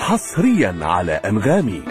حصريا على أنغامي.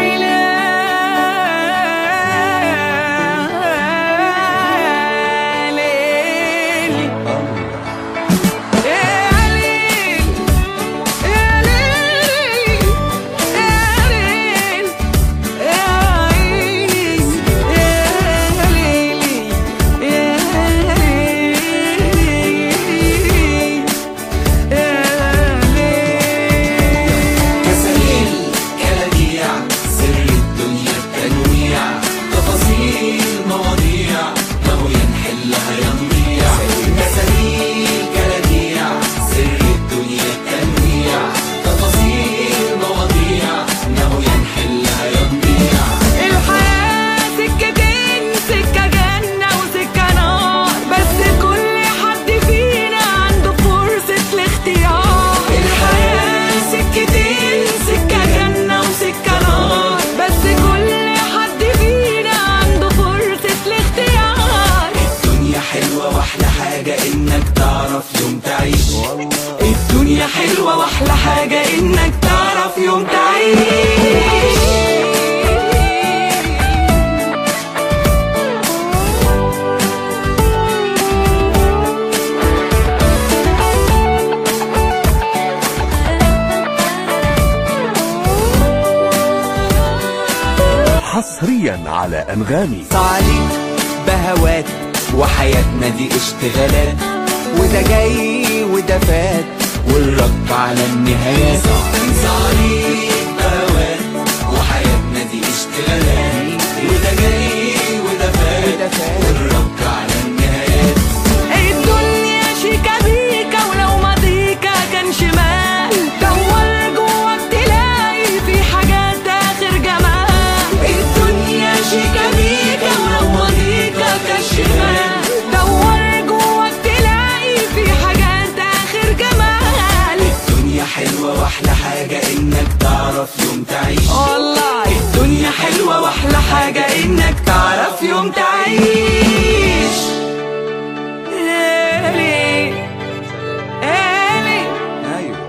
الدنيا حلوة واحلى حاجة انك تعرف يوم تعيش. حصريا على أنغامي. صعليك بهوات وحياتنا دي اشتغالات، وده جاي وده فات والرد على النهايات. صعليك بهوات وحياتنا دي اشتغالات، وده جاي وده فات والرد على النهايات. الدنيا شيكا بيكا ولو ماضيكا كان شمال، دور جواك تلاقي في حاجات اخر جمال. الدنيا شيكا بيكا ولو ماضيكا كان شمال، حلوة واحلى حاجة انك تعرف يوم تعيش. والله الدنيا حلوة واحلى حاجة انك تعرف يوم تعيش. إلي إلي ايوه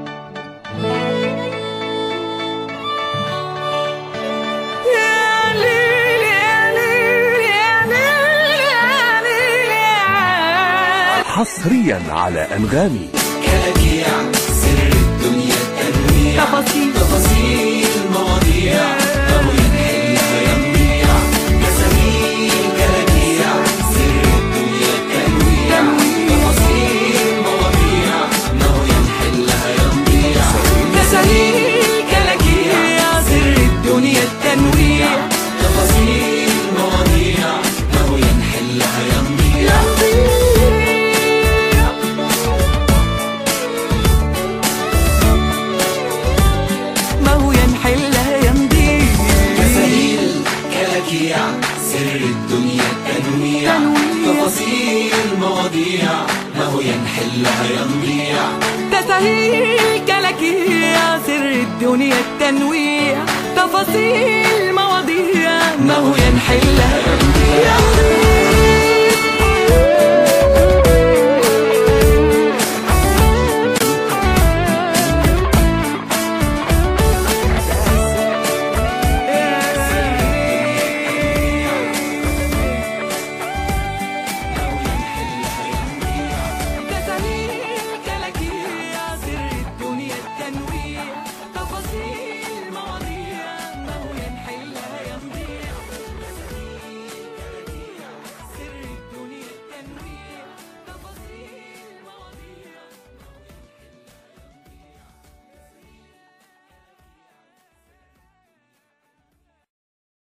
حصريا على أنغامي. كلاكيع سر الدنيا التنويع، تفاصيل مواضيع ناوي نحلها ينبيع. جساميل كلاكيع سر الدنيا التنويع، تفاصيل مواضيع ناوي نحلها ينبيع. جساميل كلاكيع سر الدنيا التنويع، تفاصيل مواضيع ناوي نحلها ينبيع. سر الدنيا التنويع، تفاصيل مواضيع ما هو ينحلها ينبيع. تساهيل كلاكيع سر الدنيا التنويع، تفاصيل مواضيع ما هو ينحلها ينبيع.